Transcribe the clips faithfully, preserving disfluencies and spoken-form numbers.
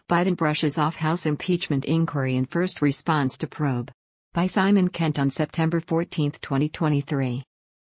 Biden brushes off House impeachment inquiry in first response to probe. By Simon Kent on September fourteenth, twenty twenty-three.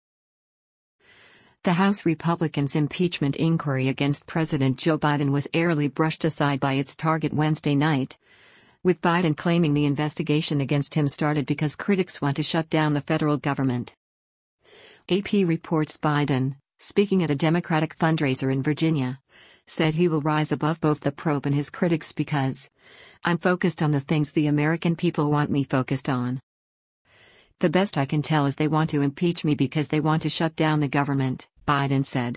The House Republicans' impeachment inquiry against President Joe Biden was airily brushed aside by its target Wednesday night, with Biden claiming the investigation against him started because critics want to shut down the federal government. A P reports Biden, speaking at a Democratic fundraiser in Virginia, said he will rise above both the probe and his critics because, "I'm focused on the things the American people want me focused on. The best I can tell is they want to impeach me because they want to shut down the government," Biden said.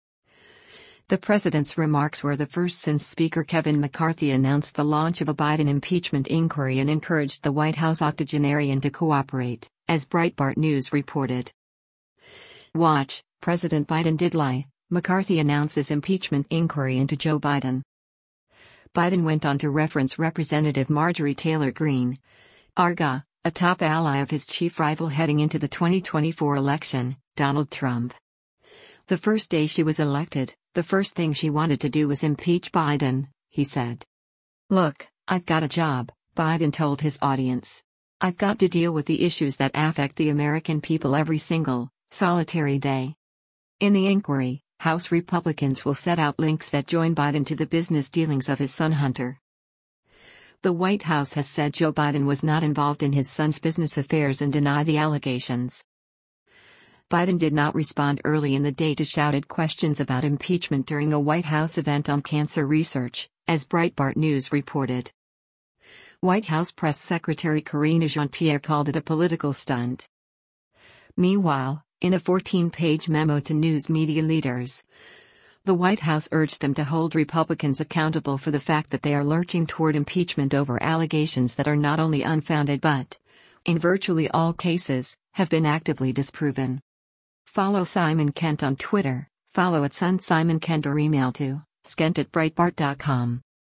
The president's remarks were the first since Speaker Kevin McCarthy announced the launch of a Biden impeachment inquiry and encouraged the White House octogenarian to cooperate, as Breitbart News reported. Watch, President Biden did lie, McCarthy announces impeachment inquiry into Joe Biden. Biden went on to reference Representative Marjorie Taylor Greene, A R G A, a top ally of his chief rival heading into the twenty twenty-four election, Donald Trump. The first day she was elected, the first thing she wanted to do was impeach Biden, he said. "Look, I've got a job," Biden told his audience. "I've got to deal with the issues that affect the American people every single, solitary day." In the inquiry, House Republicans will set out links that join Biden to the business dealings of his son Hunter. The White House has said Joe Biden was not involved in his son's business affairs and denied the allegations. Biden did not respond early in the day to shouted questions about impeachment during a White House event on cancer research, as Breitbart News reported. White House Press Secretary Karine Jean-Pierre called it a political stunt. Meanwhile, in a fourteen-page memo to news media leaders, the White House urged them to hold Republicans accountable for the fact that they are lurching toward impeachment over allegations that are not only unfounded but, in virtually all cases, have been actively disproven. Follow Simon Kent on Twitter, follow at Sun Simon Kent or email to skent at breitbart dot com.